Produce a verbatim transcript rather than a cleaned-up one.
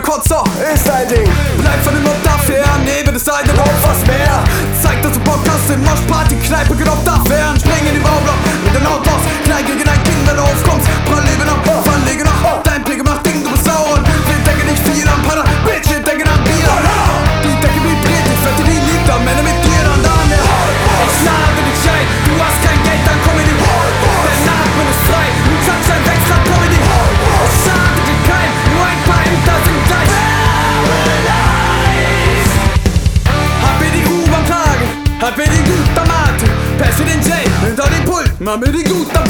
kurz so, ist dein Ding. Bleib von dem Ort dafür, neben der Seite noch was mehr. Zeig, dass du Bock hast, in Mosch Party, Kneipe, genau da wären. Spring in die Baublock mit den Autos, klein gegen ein Kind, wenn du aufkommst. Prall Leben ab, Fallege nach, dein Blick macht Ding, du bist sauer. Wir denken nicht viel am Panner, Bitch, wir denken an Bier. Die Decke vibriert, ich wette, die liegt am Ende mit dir dann da mehr. Ich lade dich ein, du hast kein Geld, dann komm in die Der Atmen ist frei, du kannst ein Wechsel, komm in die Es schadet dir kein, nur ein paar Ämter sind gleich. Hab mir die U-Bahn-Plage, hab mir die gute Mate, Pass für den J, hinter den Pult, mach mir die gute